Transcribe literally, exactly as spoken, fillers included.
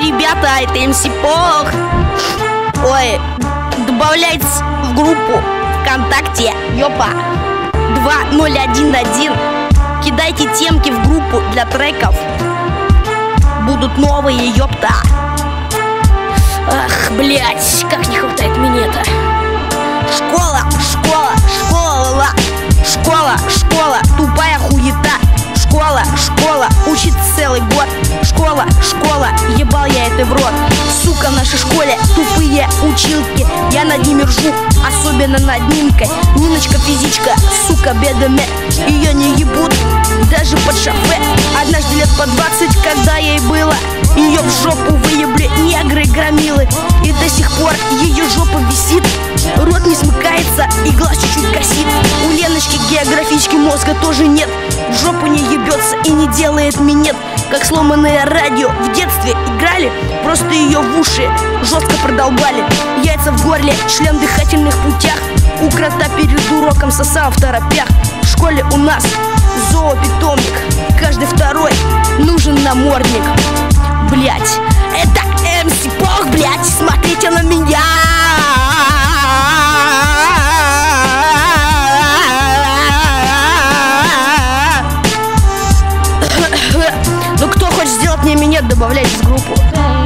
ребята, это эм си Пох. Ой, добавляйтесь в группу ВКонтакте, ёпа, два ноль один один. Кидайте темки в группу для треков. Будут новые, ёпта. Ах, блять, как не хватает минета. Школа, школа, школа, школа, школа, тупая хуета. Школа, школа, учит целый год. Школа, школа, ебал я это в рот. Сука, в нашей школе тупые училки. Я над ними ржу, особенно над Нинкой. Ниночка физичка, сука, бедами. Ее не ебут даже под шофе. Однажды лет по двадцать, когда ей было, ее в жопу выебли негры громилы. И до сих пор ее жопа висит, рот не смыкается и глаз чуть-чуть косит. У Леночки географички мозга тоже нет. В жопу не ебется и не делает минет. Как сломанное радио в детстве играли, просто ее в уши жестко продолбали. Яйца в горле, член в дыхательных путях. У крота перед уроком сосал в торопях. В школе у нас зоопитомник, каждый второй нужен намордник. Блять, это эм си Пох, блять, смотрите на меня. Ну кто хочет сделать мне минет, добавляйтесь в группу.